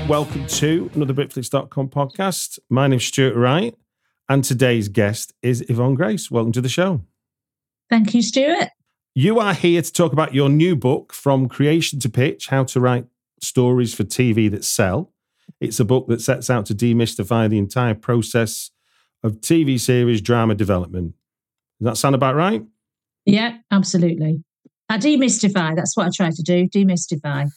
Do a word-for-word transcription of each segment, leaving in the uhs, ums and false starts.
welcome to another Britflicks dot com podcast. My name's Stuart Wright, and today's guest is Yvonne Grace. Welcome to the show. Thank you, Stuart. You are here to talk about your new book, From Creation to Pitch, How to Write Stories for T V That Sell. It's a book that sets out to demystify the entire process of T V series drama development. Does that sound about right? Yeah, absolutely. I demystify. That's what I try to do, demystify.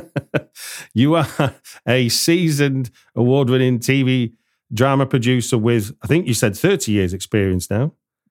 You are a seasoned, award-winning T V drama producer with, I think you said thirty years experience now.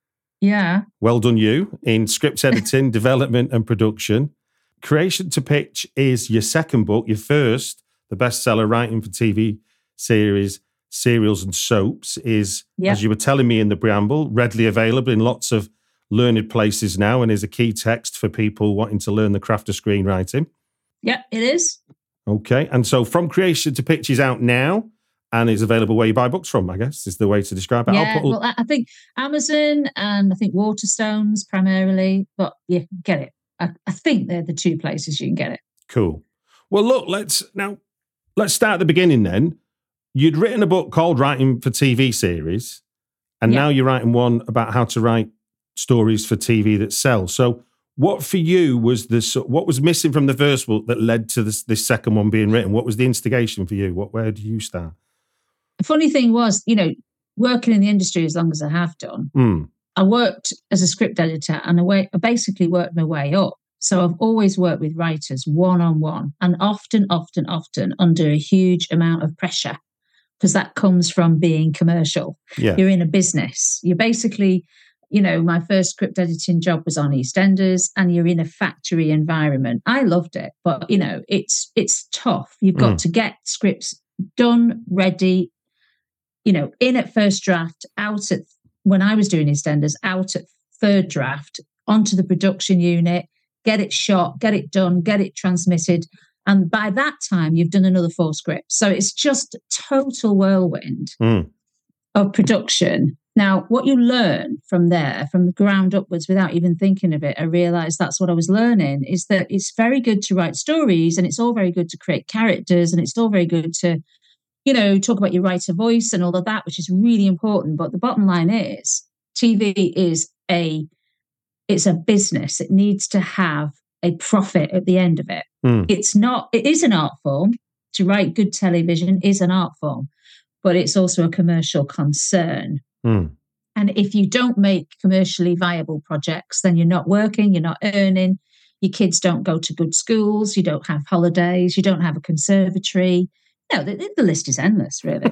Yeah. Well done you in script editing, development and production. Creation to Pitch is your second book. Your first, the bestseller, Writing for T V Series, Serials and Soaps, is, yep. as you were telling me in the preamble, readily available in lots of learned places now and is a key text for people wanting to learn the craft of screenwriting. Yeah, it is. Okay. And so From Creation to Pitch is out now and is available where you buy books from, I guess, is the way to describe it. Yeah, I'll put... well, I think Amazon and I think Waterstones primarily, but yeah, get it. I, I think they're the two places you can get it. Cool. Well, look, let's now, let's start at the beginning then. You'd written a book called Writing for T V Series, and yeah. now you're writing one about how to write stories for T V that sell. So what for you was this, what was missing from the first book that led to this, this second one being written? What was the instigation for you? What, where do you start? The funny thing was, you know, working in the industry as long as I have done, mm. I worked as a script editor and I, I basically worked my way up. So I've always worked with writers one-on-one and often, often, often under a huge amount of pressure because that comes from being commercial. Yeah. You're in a business. You're basically... You know, my first script editing job was on EastEnders and you're in a factory environment. I loved it, but, you know, it's it's tough. You've got mm. to get scripts done, ready, you know, in at first draft, out at, when I was doing EastEnders, out at third draft, onto the production unit, get it shot, get it done, get it transmitted. And by that time, you've done another four scripts. So it's just total whirlwind mm. of production. Now, what you learn from there, from the ground upwards, without even thinking of it, I realised that's what I was learning, is that it's very good to write stories and it's all very good to create characters and it's all very good to, you know, talk about your writer voice and all of that, which is really important. But the bottom line is T V is a, it's a business. It needs to have a profit at the end of it. Mm. It's not, it is an art form. To write good television is an art form, but it's also a commercial concern. Mm. And if you don't make commercially viable projects, then you're not working, you're not earning, your kids don't go to good schools, you don't have holidays, you don't have a conservatory. No, the, the list is endless, really.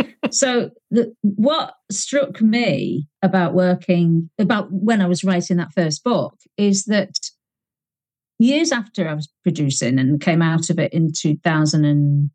So the, what struck me about working, about when I was writing that first book, is that years after I was producing and came out of it in two thousand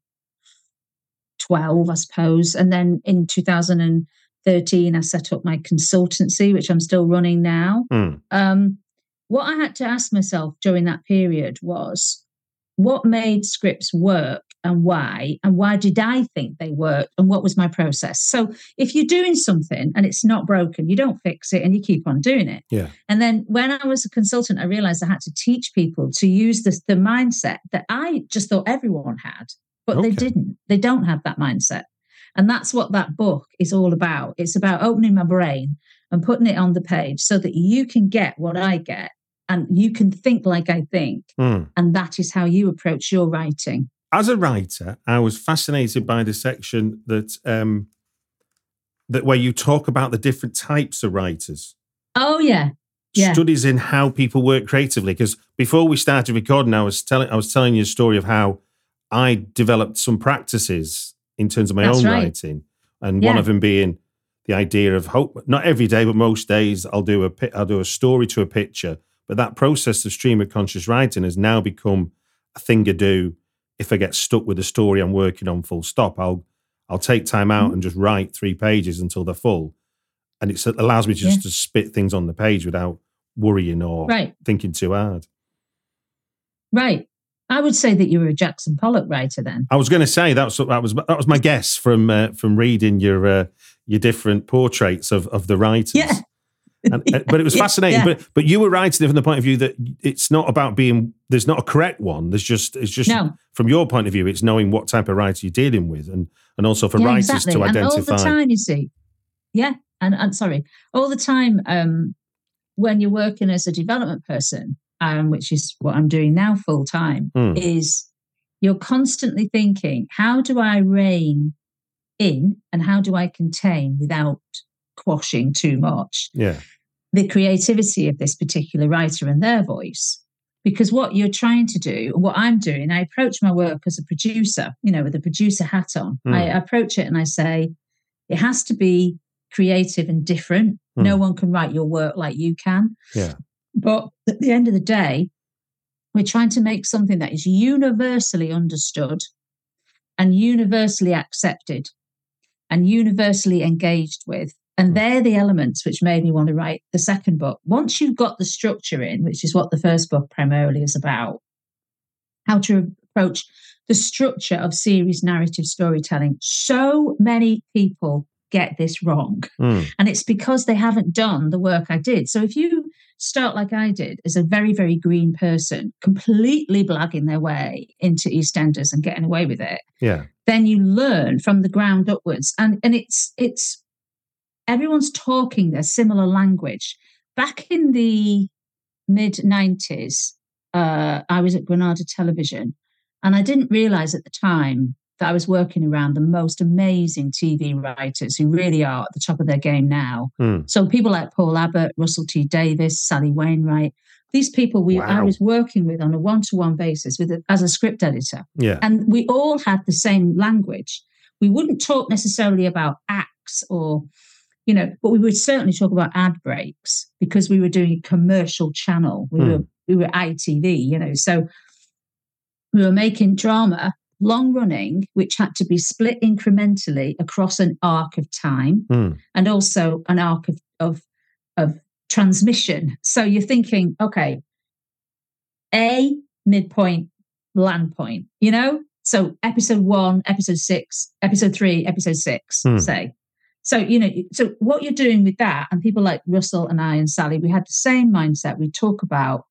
twelve, I suppose, and then in two thousand thirteen, I set up my consultancy, which I'm still running now. Mm. Um, what I had to ask myself during that period was, what made scripts work and why? And why did I think they worked? And what was my process? So if you're doing something and it's not broken, you don't fix it and you keep on doing it. Yeah. And then when I was a consultant, I realized I had to teach people to use this, the mindset that I just thought everyone had, but okay. they didn't. They don't have that mindset. And that's what that book is all about. It's about opening my brain and putting it on the page so that you can get what I get and you can think like I think. Mm. And that is how you approach your writing. As a writer, I was fascinated by the section that um, that where you talk about the different types of writers. Oh, yeah. yeah. Studies in how people work creatively. Because before we started recording, I was telling I was telling you a story of how I developed some practices in terms of my That's own right. writing, and yeah. one of them being the idea of hope. Not every day, but most days, I'll do a I'll do a story to a picture. But that process of stream of conscious writing has now become a thing I do. If I get stuck with a story I'm working on, full stop, I'll I'll take time out mm-hmm. and just write three pages until they're full, and it allows me just yeah. to spit things on the page without worrying or right. thinking too hard. Right. I would say that you were a Jackson Pollock writer then. I was going to say that was that was that was my guess from uh, from reading your uh, your different portraits of, of the writers. Yeah, And, and, but it was fascinating. Yeah. But but you were writing it from the point of view that it's not about being. There's not a correct one. There's just it's just no. from your point of view, it's knowing what type of writer you're dealing with, and and also for yeah, writers exactly. to identify. And all the time, you see, yeah, and and sorry, all the time um, when you're working as a development person, um, which is what I'm doing now full time, mm. is you're constantly thinking, how do I rein in and how do I contain without quashing too much yeah. the creativity of this particular writer and their voice? Because what you're trying to do, what I'm doing, I approach my work as a producer, you know, with a producer hat on. Mm. I approach it and I say, it has to be creative and different. Mm. No one can write your work like you can. Yeah. But at the end of the day, we're trying to make something that is universally understood and universally accepted and universally engaged with. And they're the elements which made me want to write the second book. Once you've got the structure in, which is what the first book primarily is about, how to approach the structure of series narrative storytelling. So many people get this wrong. Mm. And it's because they haven't done the work I did. So if you start like I did as a very, very green person, completely blagging their way into EastEnders and getting away with it, yeah, then you learn from the ground upwards. And, and it's it's everyone's talking a similar language. Back in the mid nineties, uh, I was at Granada Television, and I didn't realize at the time that I was working around the most amazing T V writers who really are at the top of their game now. Mm. So people like Paul Abbott, Russell T Davies, Sally Wainwright, these people we wow. I was working with on a one-to-one basis with a, as a script editor. Yeah. And we all had the same language. We wouldn't talk necessarily about acts or, you know, but we would certainly talk about ad breaks because we were doing a commercial channel. We mm. were we were I T V, you know, so we were making drama long running, which had to be split incrementally across an arc of time mm. and also an arc of, of, of transmission. So you're thinking, okay, A, midpoint, land point, you know? So episode one, episode six, episode three, episode six, mm. say. So, you know, so what you're doing with that, and people like Russell and I and Sally, we had the same mindset. We talk about,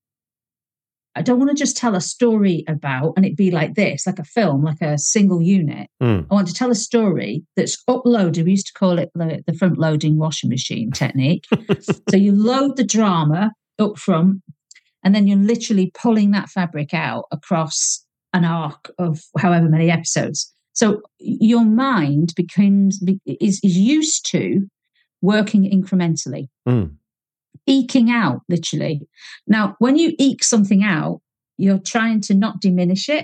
I don't want to just tell a story about, and it be like this, like a film, like a single unit. Mm. I want to tell a story that's uploaded. We used to call it the, the front loading washing machine technique. So you load the drama up front, and then you're literally pulling that fabric out across an arc of however many episodes. So your mind becomes is, is used to working incrementally. Mm. Eking out, literally. Now, when you eke something out, you're trying to not diminish it.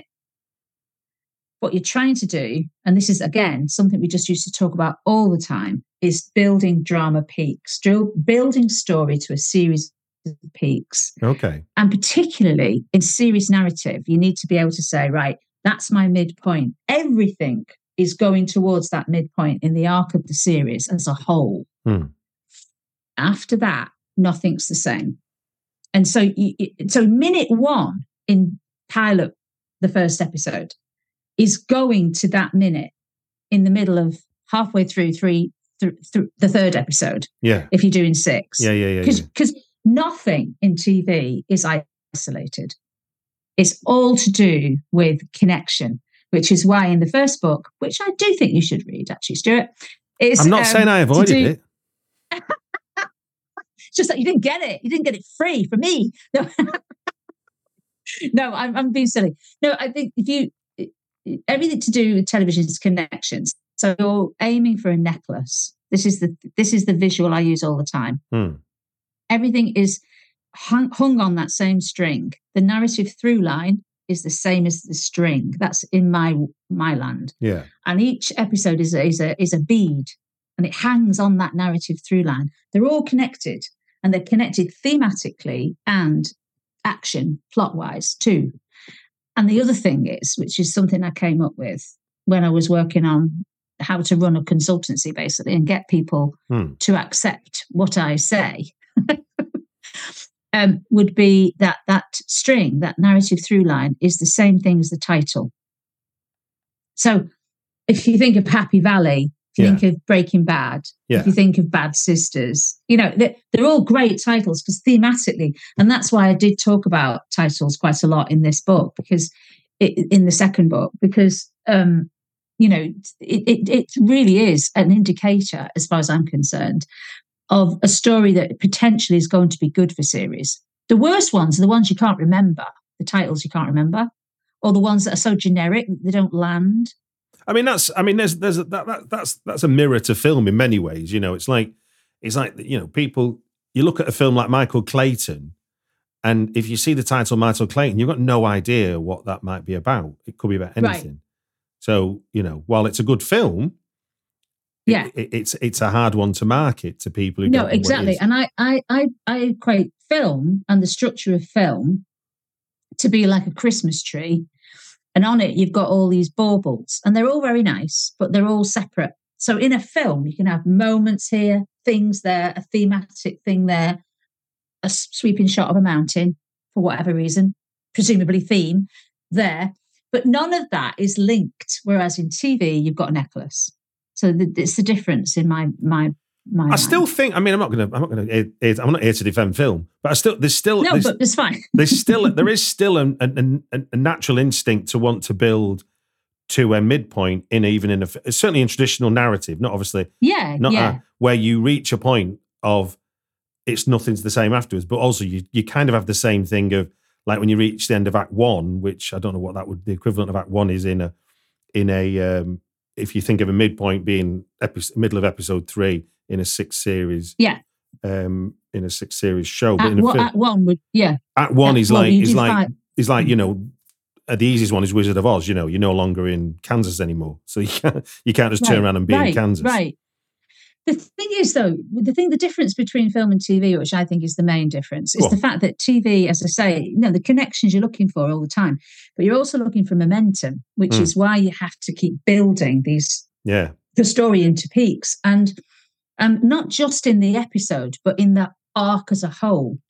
What you're trying to do, and this is, again, something we just used to talk about all the time, is building drama peaks, building story to a series of peaks. Okay. And particularly in series narrative, you need to be able to say, right, that's my midpoint. Everything is going towards that midpoint in the arc of the series as a whole. Hmm. After that, nothing's the same. And so so minute one in pilot, the first episode, is going to that minute in the middle of halfway through three th- th- the third episode. Yeah. If you're doing six. Yeah, yeah, yeah. Because yeah. nothing in T V is isolated. It's all to do with connection, which is why in the first book, which I do think you should read, actually, Stuart. Is, I'm not um, saying I avoided do, it. It's just that you didn't get it. You didn't get it free from me. No, no I'm, I'm being silly. No, I think if you, everything to do with television is connections. So you're aiming for a necklace. This is the this is the visual I use all the time. Hmm. Everything is hung, hung on that same string. The narrative through line is the same as the string. That's in my my land. Yeah. And each episode is a, is a is a bead, and it hangs on that narrative through line. They're all connected. And they're connected thematically and action plot-wise too. And the other thing is, which is something I came up with when I was working on how to run a consultancy, basically, and get people hmm. to accept what I say, um, would be that that string, that narrative through line, is the same thing as the title. So if you think of Happy Valley, If you yeah. think of Breaking Bad, yeah. if you think of Bad Sisters, you know, they're, they're all great titles because thematically, and that's why I did talk about titles quite a lot in this book, because it, in the second book, because, um, you know, it, it, it really is an indicator, as far as I'm concerned, of a story that potentially is going to be good for series. The worst ones are the ones you can't remember, the titles you can't remember, or the ones that are so generic that they don't land. I mean, that's, I mean, there's, there's, a, that, that, that's, that's a mirror to film in many ways. You know, it's like, it's like, you know, people, you look at a film like Michael Clayton, and if you see the title Michael Clayton, you've got no idea what that might be about. It could be about anything. Right. So, you know, while it's a good film, yeah, it, it, it's it's a hard one to market to people who no, don't know exactly. What it is. And I, I, I, I equate film and the structure of film to be like a Christmas tree. And on it, you've got all these baubles, and they're all very nice, but they're all separate. So in a film, you can have moments here, things there, a thematic thing there, a sweeping shot of a mountain for whatever reason, presumably theme there. But none of that is linked. Whereas in T V, you've got a necklace. So the, it's the difference in my my my. I mind. still think. I mean, I'm not going to. I'm not going to. I'm not here to defend film, but I still. There's still. No, there's, but it's fine. there's still. There is still a, a, a natural instinct to want to build to a midpoint in even in a certainly in traditional narrative. Not obviously. Yeah. Not yeah. A, where you reach a point of it's nothing's the same afterwards, but also you you kind of have the same thing of like when you reach the end of Act One, which I don't know what that would the equivalent of Act One is in a in a. Um, if you think of a midpoint being episode, middle of episode three in a six series, yeah, um, in a six series show. At, but in a what, film, at one would, yeah, at one at is one, like is like five. is like you know, uh, the easiest one is Wizard of Oz. You know, you're no longer in Kansas anymore, so you can't you can't just right, turn around and be right, in Kansas. Right. The thing is, though, the thing, the difference between film and T V, which I think is the main difference, is the fact that T V, as I say, you know, the connections you're looking for all the time, but you're also looking for momentum, which mm. is why you have to keep building these. Yeah, the story into peaks, and um, not just in the episode, but in the arc as a whole.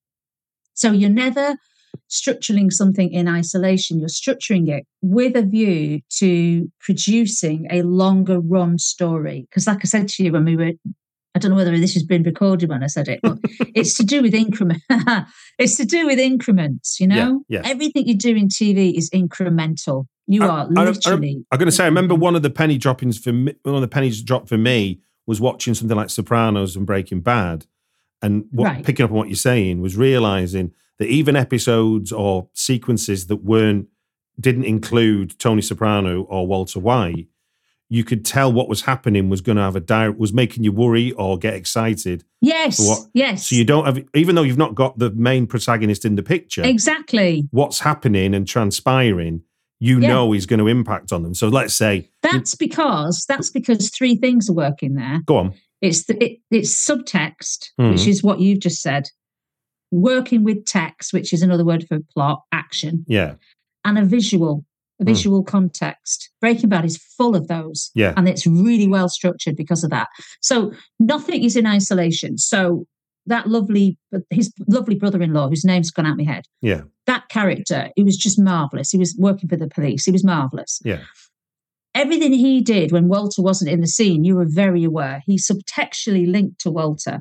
So you're never structuring something in isolation. You're structuring it with a view to producing a longer run story. Because, like I said to you when we were, I don't know whether this has been recorded when I said it, but it's to do with increment. It's to do with increments. You know, yeah, yeah. Everything you do in T V is incremental. You I, are literally. I, I, I'm going to say, I remember one of the penny droppings for me, one of the pennies dropped for me was watching something like Sopranos and Breaking Bad, and what, right. picking up on what you're saying was realizing that even episodes or sequences that weren't didn't include Tony Soprano or Walter White, you could tell what was happening was going to have a direct was making you worry or get excited. Yes, what, yes. So you don't have, even though you've not got the main protagonist in the picture, exactly what's happening and transpiring. You yeah. know is going to impact on them. So let's say that's because that's because three things are working there. Go on. It's the, it, it's subtext, mm. which is what you've just said. Working with text, which is another word for plot, action. Yeah. And a visual, a visual mm. context. Breaking Bad is full of those. Yeah. And it's really well structured because of that. So nothing is in isolation. So that lovely, his lovely brother-in-law, whose name's gone out of my head. Yeah. That character, he was just marvellous. He was working for the police. He was marvellous. Yeah. Everything he did when Walter wasn't in the scene, you were very aware. He subtextually linked to Walter.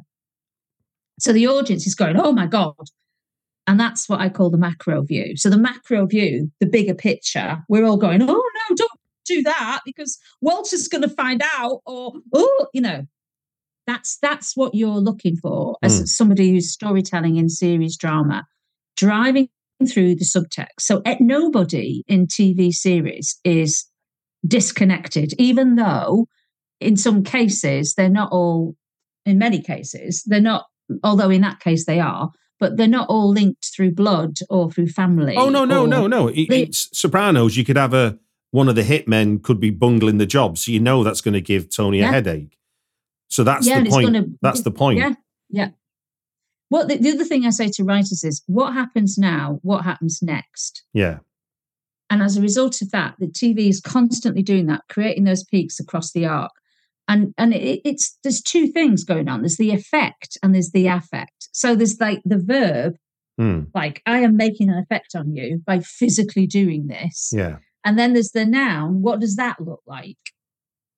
So the audience is going, oh my God. And that's what I call the macro view. So the macro view, the bigger picture, we're all going, oh no, don't do that because Walter's going to find out or, oh, you know. That's that's what you're looking for as mm. somebody who's storytelling in series drama, driving through the subtext. So at nobody in T V series is disconnected, even though in some cases they're not all, in many cases, they're not, although in that case they are, but they're not all linked through blood or through family. Oh, no, no, or, no, no. It, they, it's Sopranos, you could have a, one of the hitmen could be bungling the job. So you know that's going to give Tony yeah. a headache. So that's yeah, the point. Gonna, that's the point. Yeah, yeah. What the, the other thing I say to writers is, what happens now? What happens next? Yeah. And as a result of that, the T V is constantly doing that, creating those peaks across the arc. And and it, it's there's two things going on. There's the effect and there's the affect. So there's like the verb, mm. like I am making an effect on you by physically doing this. Yeah. And then there's the noun. What does that look like?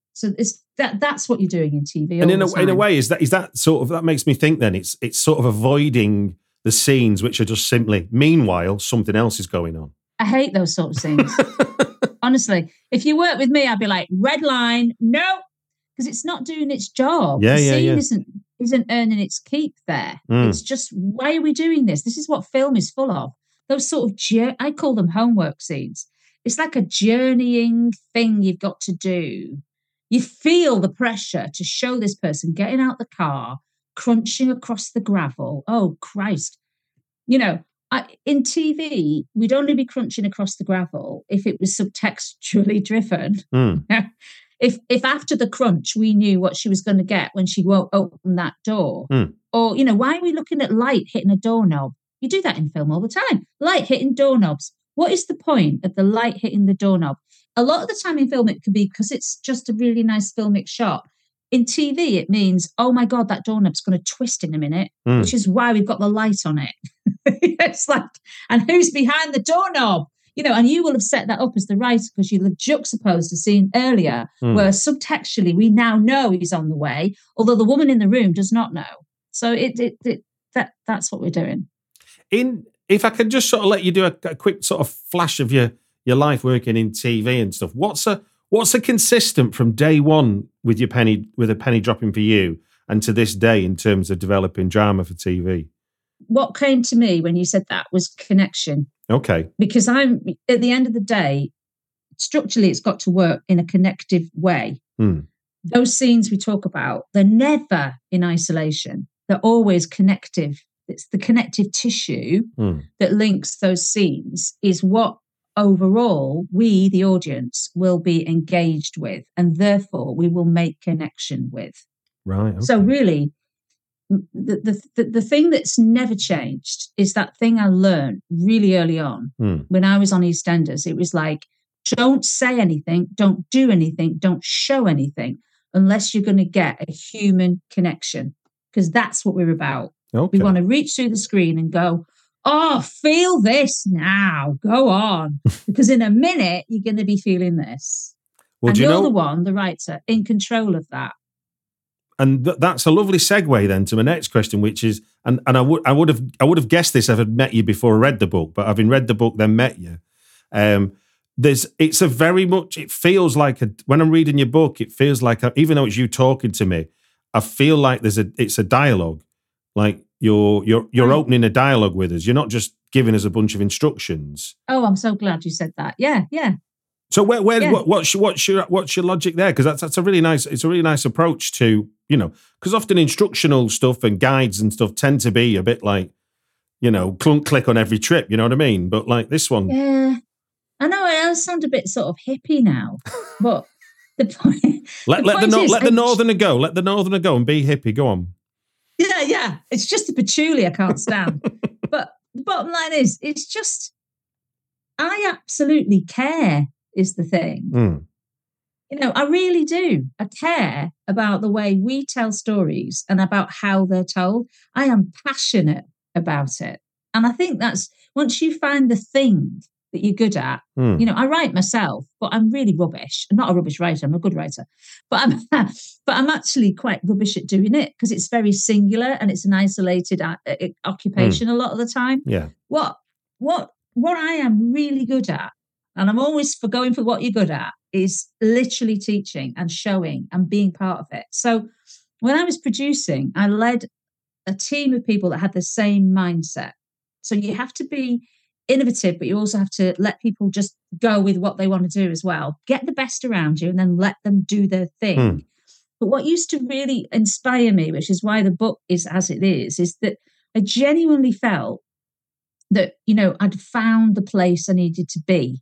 So it's that that's what you're doing in T V. And in a, in a way, is that is that sort of, that makes me think then it's it's sort of avoiding the scenes which are just simply, meanwhile, something else is going on. I hate those sort of scenes. Honestly, if you work with me, I'd be like, red line, no, because it's not doing its job. Yeah, the yeah, scene yeah. isn't isn't earning its keep there. Mm. It's just, why are we doing this? This is what film is full of. Those sort of, I call them homework scenes. It's like a journeying thing you've got to do. You feel the pressure to show this person getting out the car, crunching across the gravel. Oh, Christ. You know, I, in T V, we'd only be crunching across the gravel if it was subtextually driven. Mm. if if after the crunch, we knew what she was going to get when she won't open that door. Mm. Or, you know, why are we looking at light hitting a doorknob? You do that in film all the time. Light hitting doorknobs. What is the point of the light hitting the doorknob? A lot of the time in film, it could be because it's just a really nice filmic shot. In T V, it means, oh my God, that doorknob's going to twist in a minute, mm. which is why we've got the light on it. It's like, and who's behind the doorknob? You know, and you will have set that up as the writer because you'll have juxtaposed a scene earlier mm. where subtextually we now know he's on the way, although the woman in the room does not know. So it, it, it that that's what we're doing. In if I could just sort of let you do a, a quick sort of flash of your your life working in T V and stuff. What's a what's a consistent from day one with your penny with a penny dropping for you and to this day in terms of developing drama for T V? What came to me when you said that was connection. Okay. Because I'm at the end of the day, structurally, it's got to work in a connective way. Mm. Those scenes we talk about, they're never in isolation. They're always connective. It's the connective tissue mm. that links those scenes is what overall we, the audience, will be engaged with, and therefore we will make connection with. Right. Okay. So really, the, the, the thing that's never changed is that thing I learned really early on mm. when I was on EastEnders. It was like, don't say anything, don't do anything, don't show anything unless you're going to get a human connection, because that's what we're about. Okay. We want to reach through the screen and go, oh, feel this now, go on. Because in a minute, you're going to be feeling this. Well, and you're you know, the one, the writer, in control of that. And th- that's a lovely segue then to my next question, which is, and, and I would I would have I would have guessed this if I'd met you before I read the book, but having read the book then met you, um, there's it's a very much it feels like a, when I'm reading your book, it feels like a, even though it's you talking to me, I feel like there's a it's a dialogue, like you're you're you're mm. opening a dialogue with us. You're not just giving us a bunch of instructions. Oh, I'm so glad you said that. Yeah, yeah. So where, where, yeah. what, what's your, what's your, what's your logic there? Because that's that's a really nice, it's a really nice approach to, you know, because often instructional stuff and guides and stuff tend to be a bit like, you know, clunk click on every trip. You know what I mean? But like this one, yeah, I know I sound a bit sort of hippie now, but the point, let the let point the is, let the northerner go, let the northerner go and be hippie. Go on. Yeah, yeah. It's just the patchouli I can't stand. But the bottom line is, it's just, I absolutely care. Is the thing. Mm. You know, I really do. I care about the way we tell stories and about how they're told. I am passionate about it. And I think that's, once you find the thing that you're good at, mm. you know, I write myself, but I'm really rubbish. I'm not a rubbish writer, I'm a good writer. But I'm but I'm actually quite rubbish at doing it because it's very singular and it's an isolated uh, occupation mm. a lot of the time. Yeah. What what what I am really good at, and I'm always for going for what you're good at, is literally teaching and showing and being part of it. So when I was producing, I led a team of people that had the same mindset. So you have to be innovative, but you also have to let people just go with what they want to do as well. Get the best around you and then let them do their thing. Hmm. But what used to really inspire me, which is why the book is as it is, is that I genuinely felt that, you know, I'd found the place I needed to be.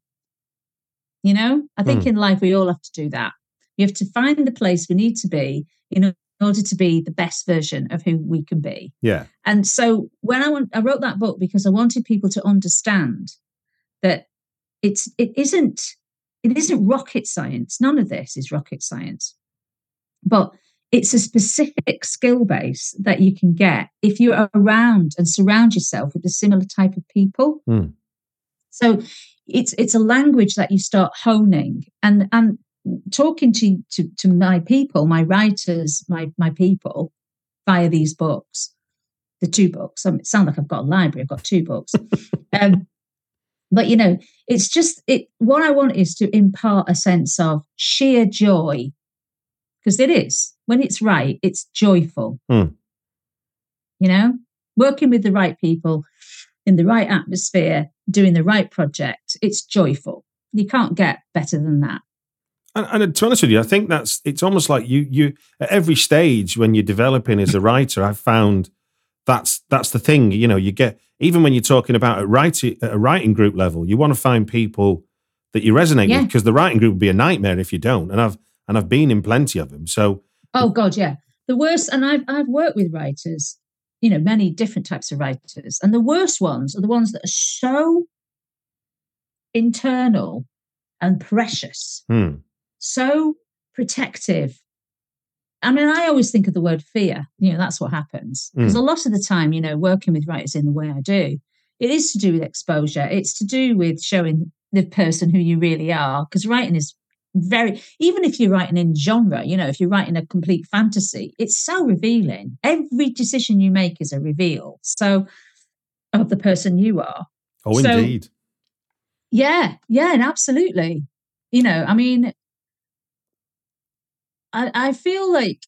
You know, I think mm. in life, we all have to do that. You have to find the place we need to be in order to be the best version of who we can be. Yeah. And so when I want, I wrote that book because I wanted people to understand that it's, it isn't, it isn't rocket science. None of this is rocket science, but it's a specific skill base that you can get if you're around and surround yourself with a similar type of people. Mm. So It's it's a language that you start honing. And and talking to, to, to my people, my writers, my, my people via these books, the two books. I mean, it sounds like I've got a library. I've got two books. um, but, you know, it's just it. What I want is to impart a sense of sheer joy, because it is. When it's right, it's joyful. Hmm. You know, working with the right people in the right atmosphere, doing the right project, it's joyful. You can't get better than that. And, and to be honest with you, I think that's, it's almost like you, you, at every stage when you're developing as a writer, I've found that's, that's the thing, you know, you get, even when you're talking about a writing, at a writing group level, you want to find people that you resonate yeah. with, because the writing group would be a nightmare if you don't. And I've, and I've been in plenty of them. So, oh God, yeah. The worst, and I've, I've worked with writers, you know, many different types of writers. And the worst ones are the ones that are so internal and precious, hmm. so protective. I mean, I always think of the word fear. You know, that's what happens. Because mm. a lot of the time, you know, working with writers in the way I do, it is to do with exposure. It's to do with showing the person who you really are. Because writing is very, even if you're writing in genre, you know, if you're writing a complete fantasy, it's so revealing. Every decision you make is a reveal. So, of the person you are. Oh, so, indeed. Yeah, yeah, and absolutely. You know, I mean, I, I feel like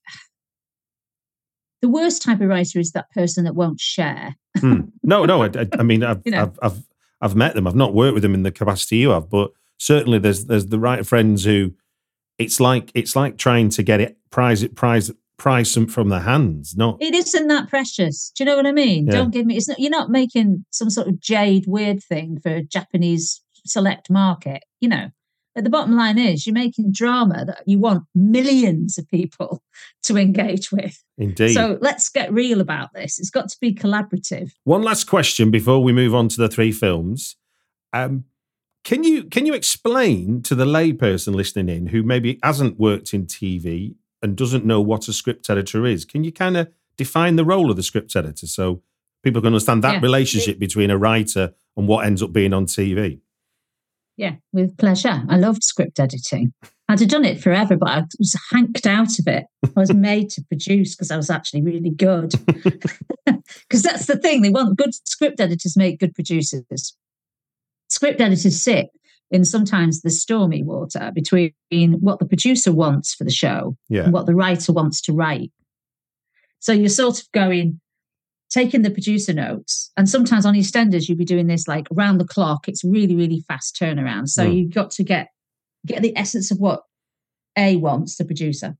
the worst type of writer is that person that won't share. hmm. No, no, I, I mean, I've, you know? I've, I've, I've met them. I've not worked with them in the capacity you have, but certainly there's, there's the writer friends who it's like, it's like trying to get it, prize it, prize, prize some from their hands. Not, it isn't that precious. Do you know what I mean? Yeah. Don't give me, it's not, you're not making some sort of jade weird thing for a Japanese select market, you know. But the bottom line is you're making drama that you want millions of people to engage with. Indeed. So let's get real about this. It's got to be collaborative. One last question before we move on to the three films. Um, can you can you explain to the layperson listening in who maybe hasn't worked in T V and doesn't know what a script editor is, can you kind of define the role of the script editor so people can understand that yeah. relationship between a writer and what ends up being on T V? Yeah, with pleasure. I loved script editing. I'd have done it forever, but I was hanked out of it. I was made to produce because I was actually really good. Because that's the thing. They want good script editors make good producers. Script editors sit in sometimes the stormy water between what the producer wants for the show yeah. and what the writer wants to write. So you're sort of going, taking the producer notes, and sometimes on EastEnders you'd be doing this like round the clock. It's really, really fast turnaround. So mm. you've got to get get the essence of what A wants, the producer,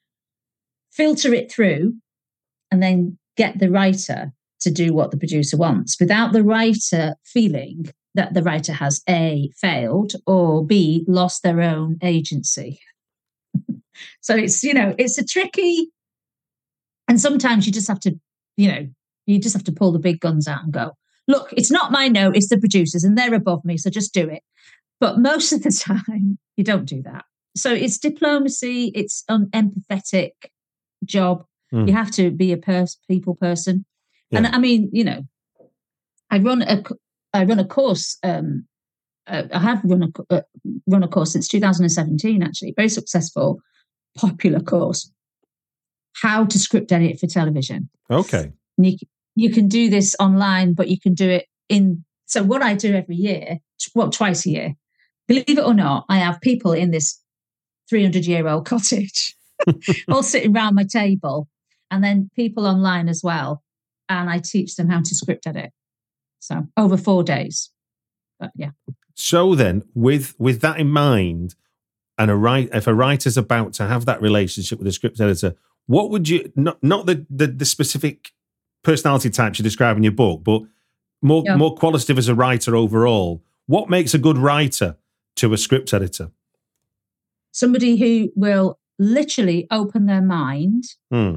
filter it through, and then get the writer to do what the producer wants without the writer feeling that the writer has A, failed, or B, lost their own agency. So it's, you know, it's a tricky, and sometimes you just have to, you know, you just have to pull the big guns out and go, look, it's not my note, it's the producers, and they're above me, so just do it. But most of the time, you don't do that. So it's diplomacy, it's an empathetic job. Mm. You have to be a pers- people person. Yeah. And I mean, you know, I run a, I run a course, um, uh, I have run a, uh, run a course since two thousand seventeen, actually, very successful, popular course, how to script edit for television. Okay. And you, you can do this online, but you can do it in, so what I do every year, well, twice a year, believe it or not, I have people in this three hundred year old cottage all sitting around my table, and then people online as well. And I teach them how to script edit. So over four days. But yeah. So then with, with that in mind, and a write, if a writer's about to have that relationship with a script editor, what would you, not, not the, the, the specific personality types you describe in your book, but more, yeah. more qualitative as a writer overall, what makes a good writer to a script editor? Somebody who will literally open their mind. Hmm.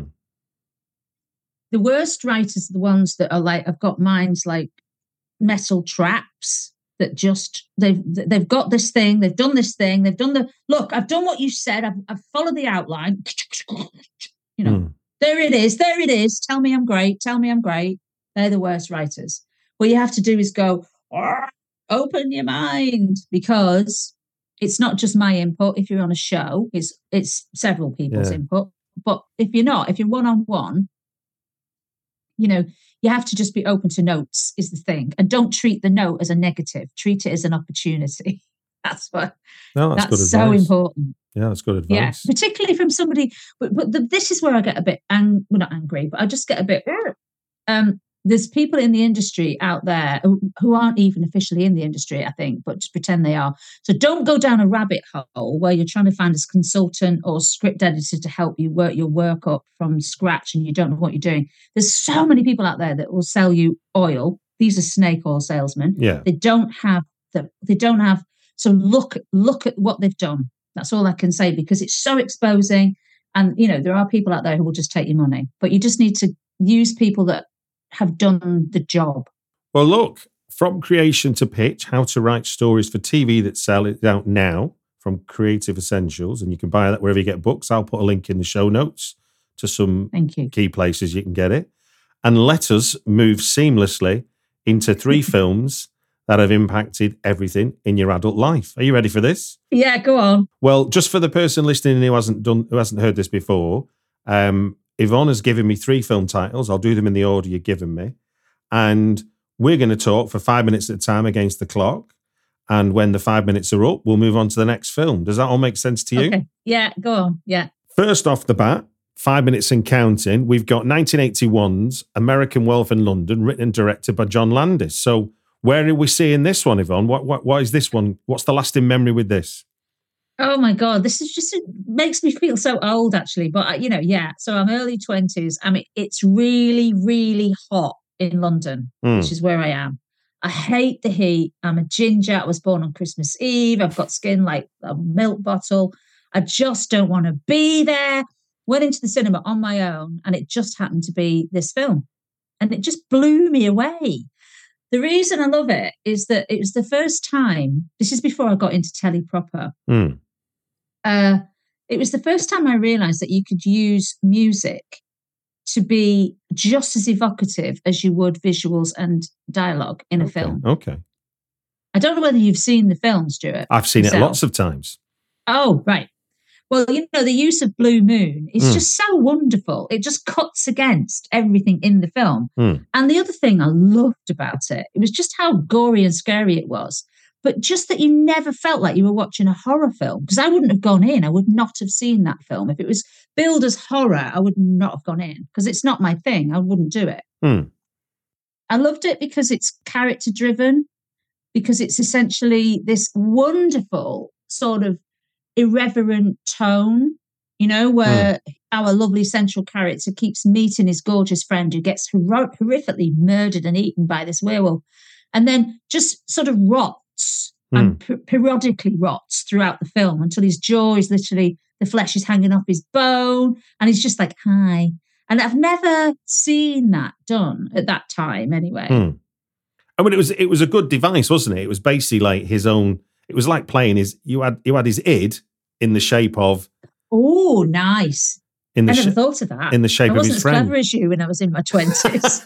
The worst writers are the ones that are like, have got minds like metal traps that just, they've they've got this thing, they've done this thing, they've done the, look, I've done what you said, I've, I've followed the outline, you know, hmm. there it is, there it is, tell me I'm great, tell me I'm great. They're the worst writers. What you have to do is go, open your mind, because it's not just my input. If you're on a show, it's it's several people's yeah. input. But if you're not, if you're one-on-one, you know, you have to just be open to notes is the thing. And don't treat the note as a negative. Treat it as an opportunity. That's what, no, that's, that's good so advice. important. Yeah, that's good advice. Yeah, particularly from somebody, but, but the, this is where I get a bit, ang- well, not angry, but I just get a bit, um, there's people in the industry out there who, who aren't even officially in the industry, I think, but just pretend they are. So don't go down a rabbit hole where you're trying to find a consultant or script editor to help you work your work up from scratch and you don't know what you're doing. There's so many people out there that will sell you oil. These are snake oil salesmen. Yeah. They don't have the, they don't have, so look, look at what they've done. That's all I can say, because it's so exposing. And, you know, there are people out there who will just take your money, but you just need to use people that have done the job. Well, look, From Creation to Pitch, How to Write Stories for T V That Sell, is out now from Creative Essentials, and you can buy that wherever you get books. I'll put a link in the show notes to some Thank you. key places you can get it. And let us move seamlessly into three films that have impacted everything in your adult life. Are you ready for this? Yeah, go on. Well, just for the person listening who hasn't done, who hasn't heard this before, um, Yvonne has given me three film titles. I'll do them in the order you've given me. And we're going to talk for five minutes at a time against the clock. And when the five minutes are up, we'll move on to the next film. Does that all make sense to you? Okay. Yeah, go on. Yeah. First off the bat, five minutes and counting, we've got nineteen eighty-one's American Werewolf in London, written and directed by John Landis. So where are we seeing this one, Yvonne? What, what, what is this one? What's the lasting memory with this? Oh my God, this is just, it makes me feel so old actually. But, you know, yeah, so I'm early twenties. I mean, it's really, really hot in London, mm. which is where I am. I hate the heat. I'm a ginger. I was born on Christmas Eve. I've got skin like a milk bottle. I just don't want to be there. Went into the cinema on my own, and it just happened to be this film. And it just blew me away. The reason I love it is that it was the first time, this is before I got into telly proper, mm. uh, it was the first time I realised that you could use music to be just as evocative as you would visuals and dialogue in okay. a film. Okay. I don't know whether you've seen the film, Stuart. I've seen yourself. it lots of times. Oh, right. Well, you know, the use of Blue Moon is mm. just so wonderful. It just cuts against everything in the film. Mm. And the other thing I loved about it, it was just how gory and scary it was. But just that you never felt like you were watching a horror film. Because I wouldn't have gone in. I would not have seen that film. If it was billed as horror, I would not have gone in. Because it's not my thing. I wouldn't do it. Mm. I loved it because it's character driven. Because it's essentially this wonderful sort of irreverent tone, you know, where mm. our lovely central character keeps meeting his gorgeous friend who gets hor- horrifically murdered and eaten by this werewolf, and then just sort of rots mm. and per- periodically rots throughout the film until his jaw is literally, the flesh is hanging off his bone, and he's just like, hi. And I've never seen that done at that time anyway. Mm. I mean, it was it was a good device, wasn't it? It was basically like his own. It was like playing his. You had you had his id in the shape of. Oh, nice! In the I never sh- thought of that. In the shape I of his friend. I wasn't as clever as you when I was in my twenties.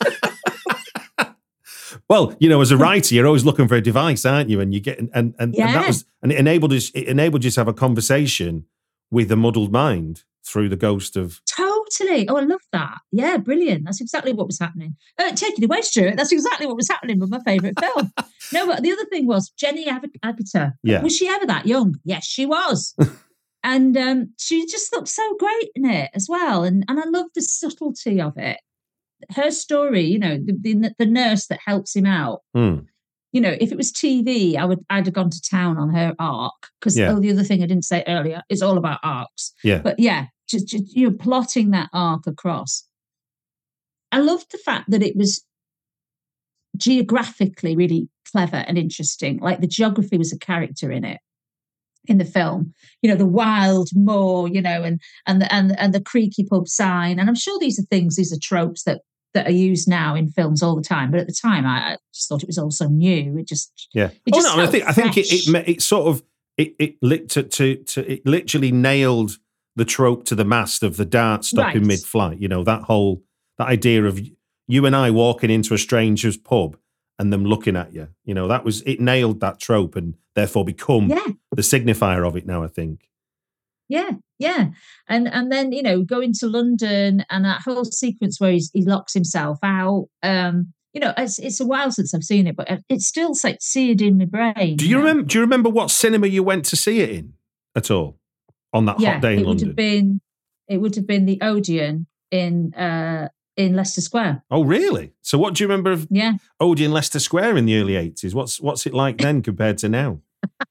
Well, you know, as a writer, you're always looking for a device, aren't you? And you get and and, and, yeah. and that was and it enabled us. It enabled you to have a conversation with a muddled mind through the ghost of. Totally. Oh, I love that. Yeah, brilliant. That's exactly what was happening. Uh, take it away, Stuart. That's exactly what was happening with my favourite film. No, but the other thing was Jenny Ag- Agutter. Yeah. Was she ever that young? Yes, she was. And um, she just looked so great in it as well. And and I love the subtlety of it. Her story, you know, the, the, the nurse that helps him out. Mm. You know, if it was T V, I would I'd have gone to town on her arc. Because yeah. oh, the other thing I didn't say earlier is all about arcs. Yeah. But yeah. Just, just you're plotting that arc across. I loved the fact that it was geographically really clever and interesting. Like the geography was a character in it, in the film. You know, the wild moor, you know, and and the and and the creaky pub sign. And I'm sure these are things, these are tropes that that are used now in films all the time. But at the time, I, I just thought it was all so new. It just yeah. It oh just no, I think I think it, it it sort of it it lit to, to to it literally nailed the trope to the mast of the dart stopping right. mid-flight. You know, that whole, that idea of you and I walking into a stranger's pub and them looking at you. You know, that was, it nailed that trope and therefore become yeah. the signifier of it now, I think. Yeah, yeah. And and then, you know, going to London and that whole sequence where he's, he locks himself out. Um, you know, it's it's a while since I've seen it, but it's still like seared in my brain. Do you, you know? remember? Do you remember what cinema you went to see it in at all on that yeah, hot day in it London? Would have been, it would have been the Odeon in uh, in Leicester Square. Oh, really? So, what do you remember of yeah. Odeon Leicester Square in the early eighties? What's what's it like then compared to now?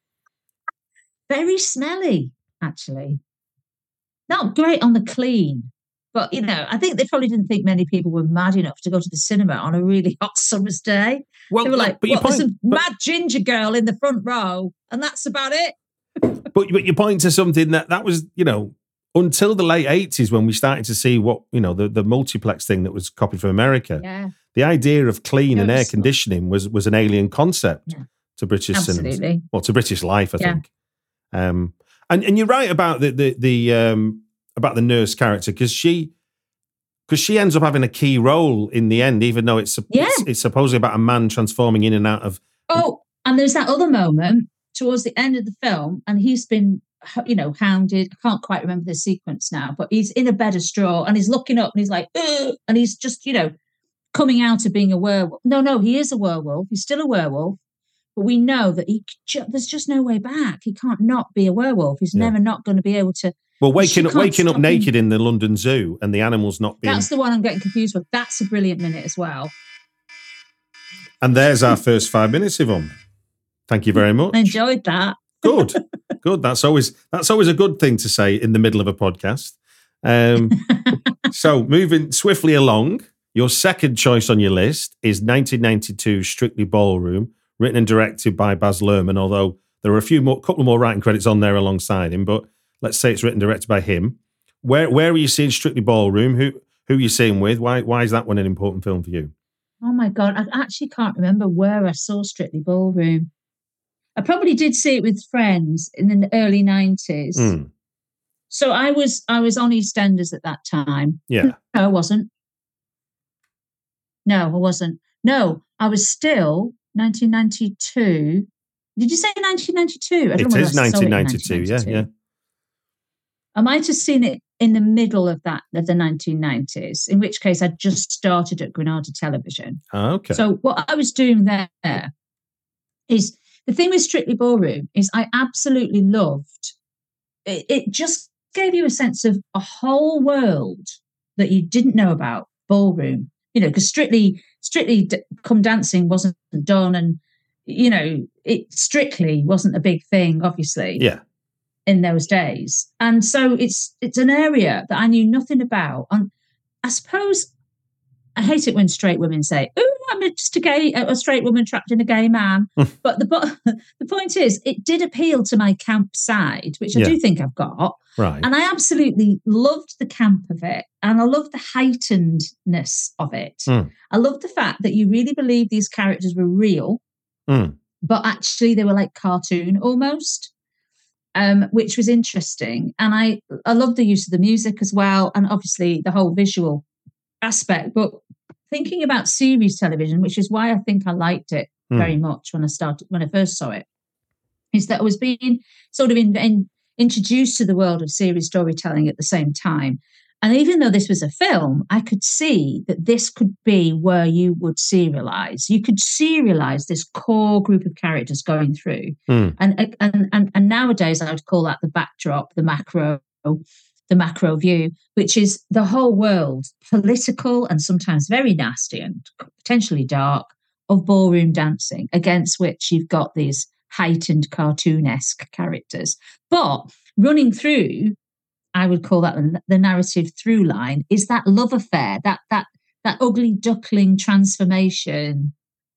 Very smelly, actually. Not great on the clean, but, you know, I think they probably didn't think many people were mad enough to go to the cinema on a really hot summer's day. Well, they were like, but what, point, there's a but, mad ginger girl in the front row, and that's about it. but, but you point to something that, that was, you know, until the late eighties when we started to see what, you know, the, the multiplex thing that was copied from America. Yeah. The idea of clean yeah, and air conditioning was was an alien concept yeah. to British Absolutely. cinemas. Well, to British life, I yeah. think. Um, and, and you're right about the the, the um, about the nurse character, because she because she ends up having a key role in the end, even though it's, yeah. it's it's supposedly about a man transforming in and out of. Oh, and there's that other moment towards the end of the film, and he's been, you know, hounded. I can't quite remember the sequence now, but he's in a bed of straw and he's looking up and he's like, ugh, and he's just, you know, coming out of being a werewolf. No, no, he is a werewolf. He's still a werewolf. But we know that he ju- there's just no way back. He can't not be a werewolf. He's yeah. never not going to be able to. Well, waking up, waking up naked him. in the London Zoo and the animals not being. That's the one I'm getting confused with. That's a brilliant minute as well. And there's our first five minutes, Yvonne. Thank you very much. I enjoyed that. Good, good. That's always that's always a good thing to say in the middle of a podcast. Um, so moving swiftly along, your second choice on your list is nineteen ninety-two Strictly Ballroom, written and directed by Baz Luhrmann, although there are a few more, couple more writing credits on there alongside him, but let's say it's written and directed by him. Where where are you seeing Strictly Ballroom? Who who are you seeing with? Why why is that one an important film for you? Oh my God, I actually can't remember where I saw Strictly Ballroom. I probably did see it with friends in the early nineties. Mm. So I was I was on EastEnders at that time. Yeah. No, I wasn't. No, I wasn't. No, I was still nineteen ninety-two. Did you say nineteen ninety-two? I don't it is nineteen ninety-two, yeah, yeah. I might have seen it in the middle of that, of the nineteen nineties, in which case I'd just started at Granada Television. Oh, okay. So what I was doing there is, the thing with Strictly Ballroom is I absolutely loved, it, it just gave you a sense of a whole world that you didn't know about ballroom, you know, because Strictly, Strictly Come Dancing wasn't done, and, you know, it Strictly wasn't a big thing, obviously. Yeah. In those days. And so it's it's an area that I knew nothing about. And I suppose I hate it when straight women say, oh, I'm just a gay, a straight woman trapped in a gay man. But the the point is, it did appeal to my camp side, which I yeah. do think I've got. Right. And I absolutely loved the camp of it. And I loved the heightenedness of it. Mm. I loved the fact that you really believed these characters were real, mm. but actually they were like cartoon almost. Um, which was interesting. And I, I love the use of the music as well, and obviously the whole visual aspect. But thinking about series television, which is why I think I liked it mm. very much when I started, when I first saw it, is that I was being sort of in, in, introduced to the world of series storytelling at the same time. And even though this was a film, I could see that this could be where you would serialize. You could serialize this core group of characters going through. Mm. And, and, and, and nowadays I would call that the backdrop, the macro, the macro view, which is the whole world, political and sometimes very nasty and potentially dark, of ballroom dancing, against which you've got these heightened cartoonesque characters. But running through, I would call that the narrative through line, is that love affair, that that that ugly duckling transformation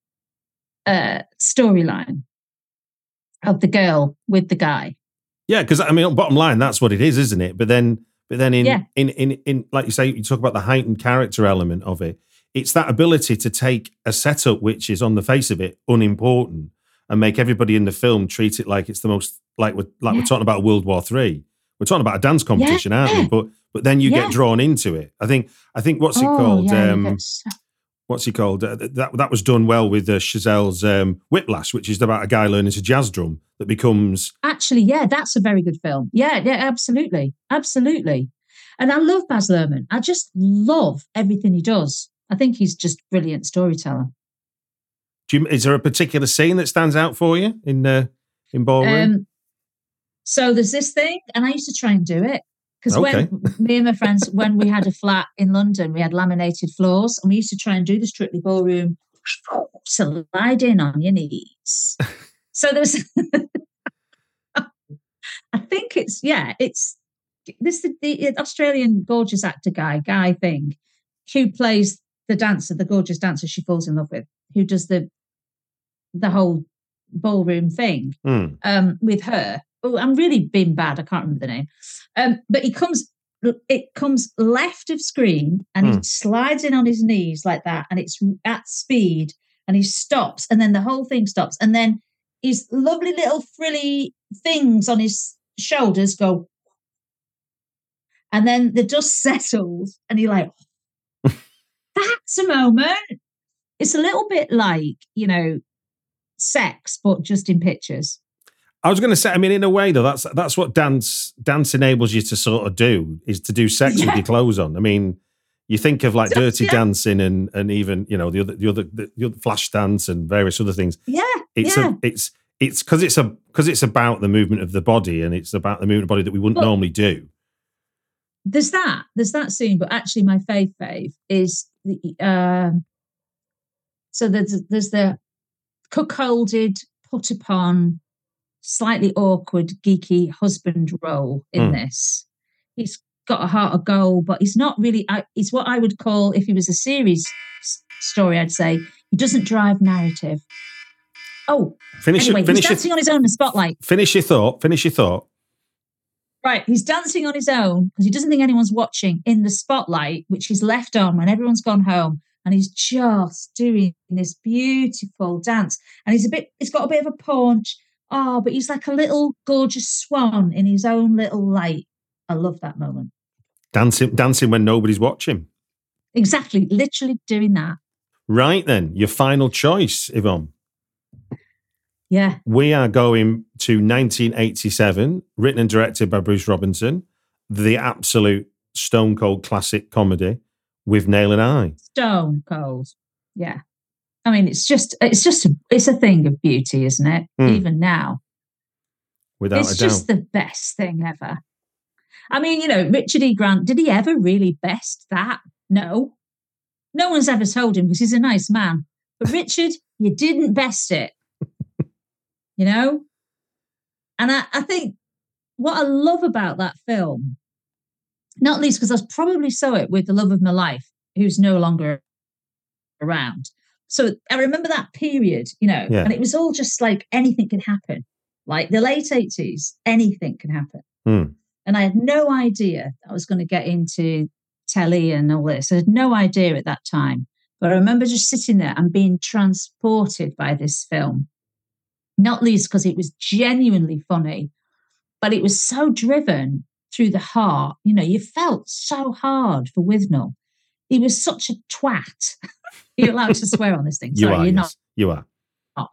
uh, storyline of the girl with the guy. Yeah, because I mean, bottom line, that's what it is, isn't it? But then, but then, in, yeah. in in in like you say, you talk about the heightened character element of it. It's that ability to take a setup which is on the face of it unimportant and make everybody in the film treat it like it's the most, like we're like yeah. we're talking about World War Three. We're talking about a dance competition, yeah. aren't we? But but then you yeah. get drawn into it. I think I think what's it oh, called? Yeah, um, so... what's he called? Uh, that that was done well with uh, Chazelle's um, Whiplash, which is about a guy learning to jazz drum that becomes... Actually, yeah, that's a very good film. Yeah, yeah, absolutely. Absolutely. And I love Baz Luhrmann. I just love everything he does. I think he's just a brilliant storyteller. Do you, is there a particular scene that stands out for you in uh, in Ballroom? Um, so there's this thing, and I used to try and do it. Because okay. when me and my friends, when we had a flat in London, we had laminated floors, and we used to try and do the Strictly Ballroom, slide in on your knees. So there's, I think it's, yeah, it's this the, the Australian gorgeous actor guy, Guy Thing, who plays the dancer, the gorgeous dancer she falls in love with, who does the the whole ballroom thing mm. um, with her. Oh, I'm really being bad. I can't remember the name. Um, but he comes, it comes left of screen and mm. he slides in on his knees like that. And it's at speed and he stops and then the whole thing stops. And then his lovely little frilly things on his shoulders go. And then the dust settles and you're like, that's a moment. It's a little bit like, you know, sex, but just in pictures. I was going to say, I mean, in a way, though, that's that's what dance dance enables you to sort of do, is to do sex yeah. with your clothes on. I mean, you think of like Dirty yeah. Dancing and and even, you know, the other the other the other Flash Dance and various other things. Yeah, it's yeah. a it's it's because it's a because it's about the movement of the body and it's about the movement of the body that we wouldn't but normally do. There's that there's that scene, but actually, my fave fave is the uh, so there's there's the cuckolded, put upon, slightly awkward, geeky husband role in mm. this. He's got a heart of gold, but he's not really, it's what I would call, if he was a series story, I'd say, he doesn't drive narrative. Oh, finish anyway, it, finish he's dancing your, on his own in the spotlight. Finish your thought, finish your thought. Right, he's dancing on his own because he doesn't think anyone's watching in the spotlight, which he's left on when everyone's gone home. And he's just doing this beautiful dance. And he's a bit, he's got a bit of a paunch. Oh, but he's like a little gorgeous swan in his own little light. I love that moment. Dancing, dancing when nobody's watching. Exactly, literally doing that. Right then, your final choice, Yvonne. Yeah. We are going to nineteen eighty-seven, written and directed by Bruce Robinson, the absolute stone cold classic comedy with Nail and I. Stone cold, yeah. I mean, it's just, it's just, a, it's a thing of beauty, isn't it? Mm. Even now. Without it's a doubt. It's just the best thing ever. I mean, you know, Richard E. Grant, did he ever really best that? No. No one's ever told him because he's a nice man. But Richard, you didn't best it. You know? And I, I think what I love about that film, not least because I probably saw it with the love of my life, who's no longer around. So I remember that period, you know, yeah. and it was all just like anything can happen. Like the late eighties, anything can happen. Mm. And I had no idea I was going to get into telly and all this. I had no idea at that time. But I remember just sitting there and being transported by this film. Not least because it was genuinely funny, but it was so driven through the heart. You know, you felt so hard for Withnail. He was such a twat. You're allowed to swear on this thing. Sorry, you are, you're yes. not. You are. Not.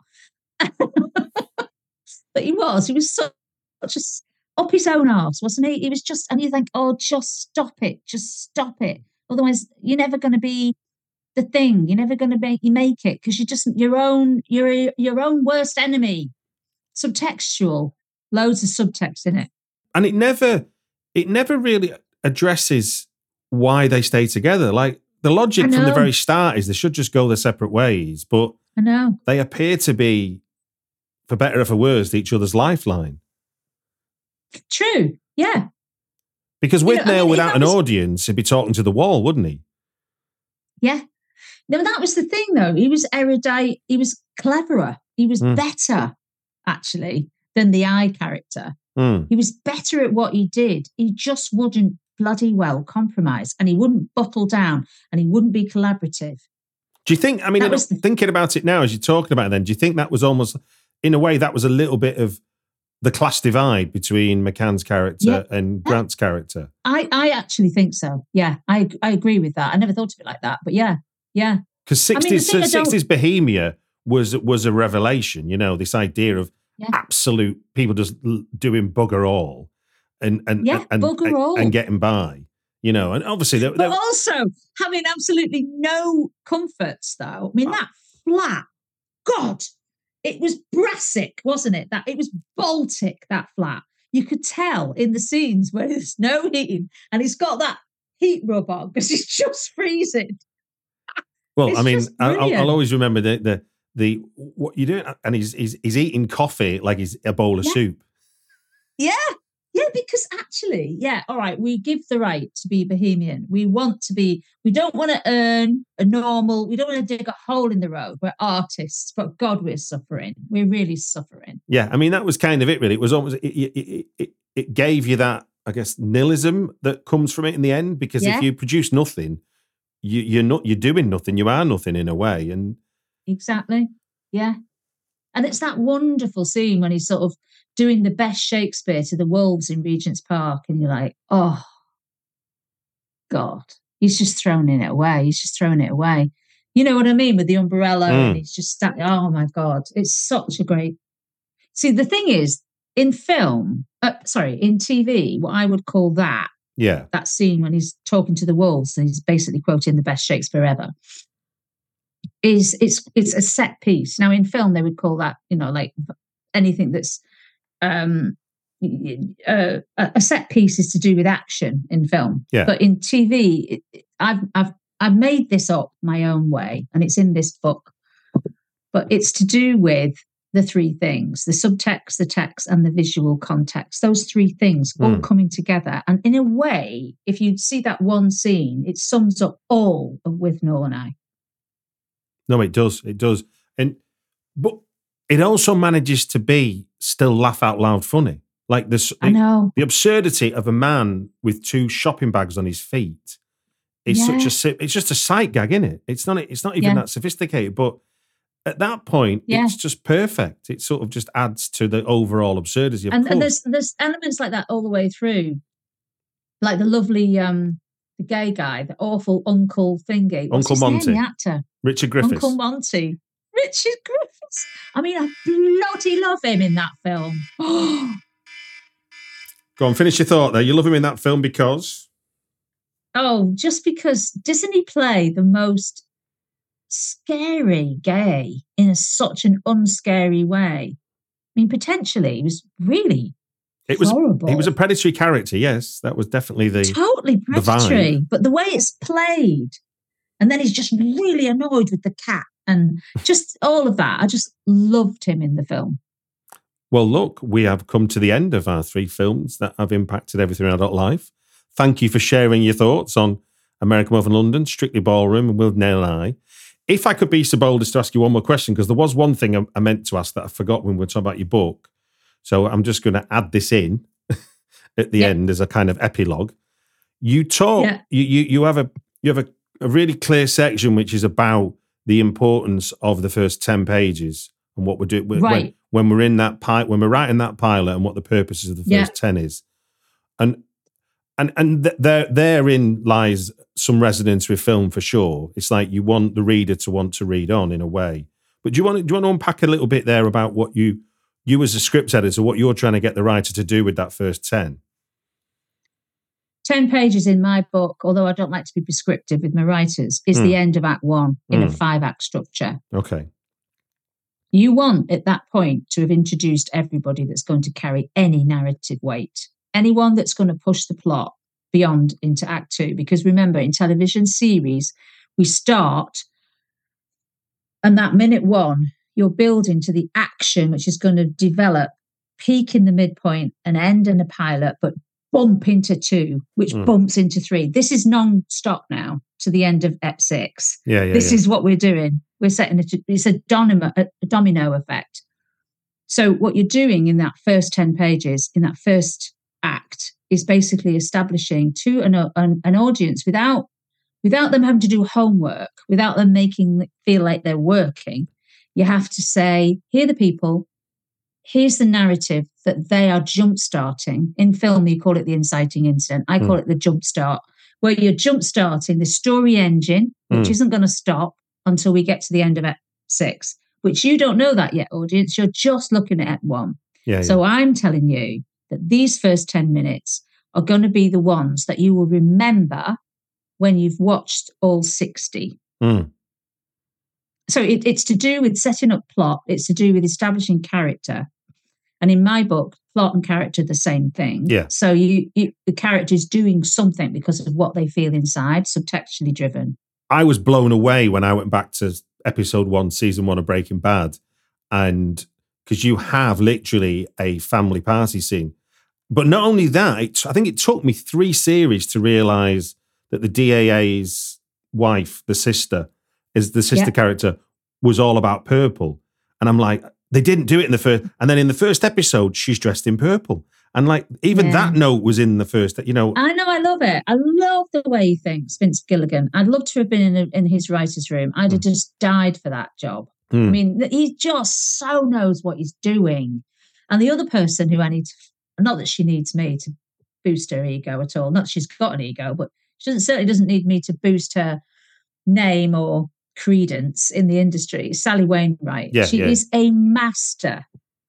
But he was. He was such, such a, up his own arse, wasn't he? He was just, and you think, oh, just stop it. Just stop it. Otherwise, you're never going to be the thing. You're never going to make you make it because you're just your own. You're your own worst enemy. Subtextual, loads of subtext in it, and it never, it never really addresses why they stay together. Like the logic from the very start is they should just go their separate ways, but I know they appear to be, for better or for worse, each other's lifeline. True, yeah. Because Withnail, I mean, without an was... audience, he'd be talking to the wall, wouldn't he? Yeah. No, that was the thing, though. He was erudite. He was cleverer. He was mm. better, actually, than the I character. Mm. He was better at what he did. He just wouldn't bloody well compromise, and he wouldn't buckle down, and he wouldn't be collaborative. Do you think, I mean, was the... thinking about it now as you're talking about it then, do you think that was almost, in a way, that was a little bit of the class divide between McCann's character yeah. and Grant's character? I, I actually think so. Yeah, I I agree with that. I never thought of it like that, but yeah, yeah. Because sixties, I mean, sixties Bohemia was was a revelation. You know, this idea of yeah. absolute people just doing bugger all and and yeah, and, bugger and, all. and getting by. You know, and obviously, they're, but they're, also having absolutely no comforts. Though I mean, that flat, God, it was Brassic, wasn't it? That it was Baltic. That flat, you could tell in the scenes where there's no heating, and he's got that heat rub on because he's just freezing. Well, it's I mean, I'll, I'll always remember the the the what you doing, and he's he's he's eating coffee like he's a bowl of yeah. soup. Yeah. Yeah, because actually, yeah, all right, we give the right to be Bohemian. We want to be, we don't want to earn a normal, we don't want to dig a hole in the road. We're artists, but God, we're suffering. We're really suffering. Yeah, I mean, that was kind of it, really. It was almost, it, it, it, it gave you that, I guess, nihilism that comes from it in the end, because yeah. if you produce nothing, you, you're not, you're doing nothing, you are nothing in a way. And exactly, yeah. And it's that wonderful scene when he's sort of doing the best Shakespeare to the wolves in Regent's Park, and you're like, oh, God, he's just throwing it away. He's just throwing it away. You know what I mean? With the umbrella, mm. and he's just, sta- oh my God, it's such a great. See, the thing is, in film, uh, sorry, in T V, what I would call that, yeah, that scene when he's talking to the wolves and he's basically quoting the best Shakespeare ever. Is it's it's a set piece. Now in film they would call that, you know, like anything that's um uh, a set piece is to do with action in film. Yeah. But in T V, it, I've I've I've made this up my own way, and it's in this book. But it's to do with the three things: the subtext, the text, and the visual context. Those three things all mm. coming together. And in a way, if you see that one scene, it sums up all of With Northern Eye. No, it does. It does. And but it also manages to be still laugh out loud funny. Like this, I know. The absurdity of a man with two shopping bags on his feet is yeah. such a it's just a sight gag, isn't it? It's not it's not even yeah. that sophisticated, but at that point yeah. it's just perfect. It sort of just adds to the overall absurdity of and, course. And there's there's elements like that all the way through. Like the lovely um the gay guy, the awful Uncle Thingy. What's Uncle his Monty. Name, the actor? Richard Griffiths. Uncle Monty. Richard Griffiths. I mean, I bloody love him in that film. Go on, finish your thought there. You love him in that film because? Oh, just because doesn't he play the most scary gay in a, such an unscary way? I mean, potentially, he was really It was horrible. He was a predatory character, yes. That was definitely the totally predatory. The but the way it's played, and then he's just really annoyed with the cat, and just all of that. I just loved him in the film. Well, look, we have come to the end of our three films that have impacted everything in adult life. Thank you for sharing your thoughts on American Werewolf in London, Strictly Ballroom, and With Northern Eye. If I could be so bold as to ask you one more question, because there was one thing I, I meant to ask that I forgot when we were talking about your book. So I'm just going to add this in at the yeah. end as a kind of epilogue. You talk, yeah. you, you you have a you have a, a really clear section which is about the importance of the first ten pages and what we're doing right. when, when we're in that pi- when we're writing that pilot and what the purposes of the first yeah. ten is, and and and th- there therein lies some resonance with film for sure. It's like you want the reader to want to read on in a way. But do you want to, do you want to unpack a little bit there about what you you as a script editor, what you're trying to get the writer to do with that first ten? ten pages in my book, although I don't like to be prescriptive with my writers, is mm. the end of Act One in mm. a five-act structure. Okay. You want, at that point, to have introduced everybody that's going to carry any narrative weight, anyone that's going to push the plot beyond into Act Two. Because remember, in television series, we start, and that minute one, you're building to the action, which is going to develop, peak in the midpoint and end in a pilot, but bump into two, which mm. bumps into three. This is non-stop now to the end of Ep six. Yeah, yeah, this yeah. is what we're doing. We're setting it. It's a domino, a domino effect. So what you're doing in that first ten pages, in that first act, is basically establishing to an, an, an audience without without them having to do homework, without them making it feel like they're working. You have to say, here are the people. Here's the narrative that they are jump-starting. In film, you call it the inciting incident. I call mm. it the jump start, where you're jump-starting the story engine, which mm. isn't going to stop. until we get to the end of Act six, which you don't know that yet, audience. You're just looking at Act one. Yeah, so yeah. I'm telling you that these first ten minutes are going to be the ones that you will remember when you've watched all sixty. Mm. So it, it's to do with setting up plot. It's to do with establishing character. And in my book, plot and character are the same thing. Yeah. So you, you the character is doing something because of what they feel inside, subtextually driven. I was blown away when I went back to episode one, season one of Breaking Bad. And because you have literally a family party scene. But not only that, it, I think it took me three series to realize that the D A A's wife, the sister, is the sister yeah. character, was all about purple. And I'm like, they didn't do it in the first. And then in the first episode, she's dressed in purple. And like, even yeah. that note was in the first, you know. I know, I love it. I love the way he thinks, Vince Gilligan. I'd love to have been in, a, in his writer's room. I'd have mm. just died for that job. Mm. I mean, he just so knows what he's doing. And the other person who I need to, not that she needs me to boost her ego at all. Not that she's got an ego, but she doesn't, certainly doesn't need me to boost her name or credence in the industry. Sally Wainwright. Yeah, she yeah. is a master,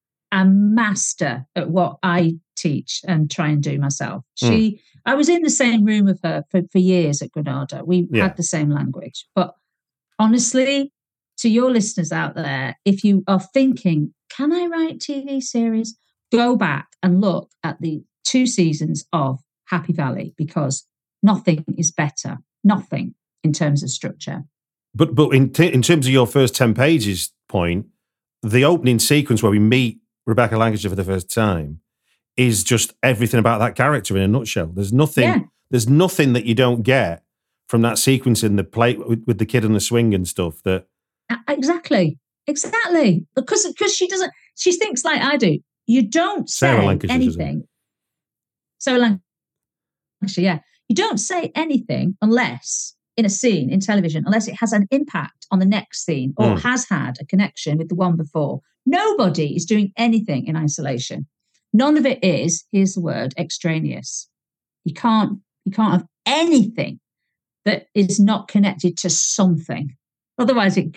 a master at what I teach and try and do myself. She, mm. I was in the same room with her for, for years at Granada. We yeah. had the same language. But honestly, to your listeners out there, if you are thinking, can I write T V series? Go back and look at the two seasons of Happy Valley, because nothing is better. Nothing in terms of structure. But but in t- in terms of your first ten pages point, the opening sequence where we meet Rebecca Lancashire for the first time is just everything about that character in a nutshell. There's nothing. Yeah. There's nothing that you don't get from that sequence in the play with, with the kid on the swing and stuff. That exactly, exactly, because because she doesn't. She thinks like I do. You don't say anything. Sarah Lancashire, yeah. You don't say anything unless, in a scene, in television, unless it has an impact on the next scene or mm. has had a connection with the one before. Nobody is doing anything in isolation. None of it is, here's the word, extraneous. You can't, you can't have anything that is not connected to something. Otherwise it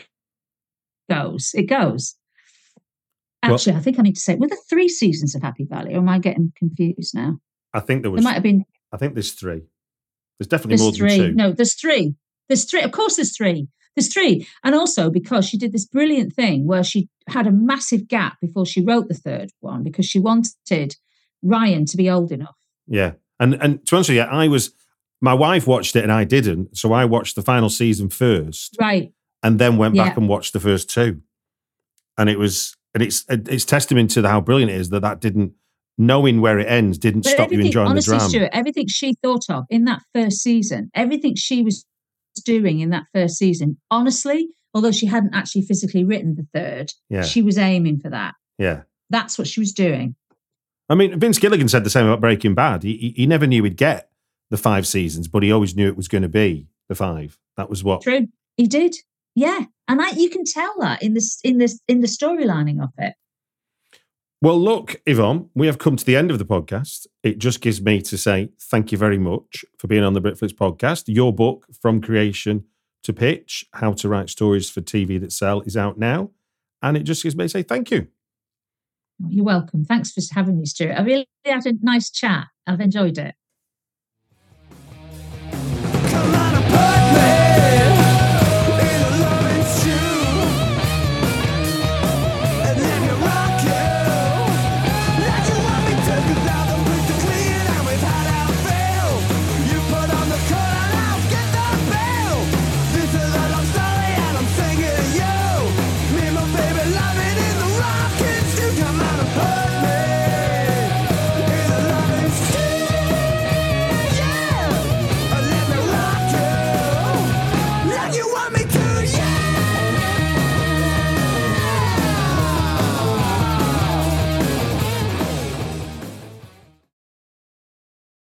goes, it goes. Actually, well, I think I need to say, were there three seasons of Happy Valley, or am I getting confused now? I think there was. There might have been. I think there's three. There's definitely there's more three. than two. No, there's three. There's three. Of course, there's three. There's three. And also because she did this brilliant thing where she had a massive gap before she wrote the third one, because she wanted Ryan to be old enough. Yeah. And and to answer you, I was, my wife watched it and I didn't. So I watched the final season first. Right. And then went yeah. back and watched the first two. And it was, and it's it's testament to how brilliant it is that that didn't, knowing where it ends, didn't but stop you enjoying honestly, the drama. Stuart, everything she thought of in that first season, everything she was doing in that first season, honestly, although she hadn't actually physically written the third, yeah. she was aiming for that. Yeah. That's what she was doing. I mean, Vince Gilligan said the same about Breaking Bad. He, he never knew he'd get the five seasons, but he always knew it was going to be the five. That was what. True. He did. Yeah. And I, you can tell that in this in this in the storylining of it. Well, look, Yvonne, we have come to the end of the podcast. It just gives me to say thank you very much for being on the Britflicks podcast. Your book, From Creation to Pitch, How to Write Stories for T V That Sell, is out now. And it just gives me to say thank you. You're welcome. Thanks for having me, Stuart. I really had a nice chat. I've enjoyed it.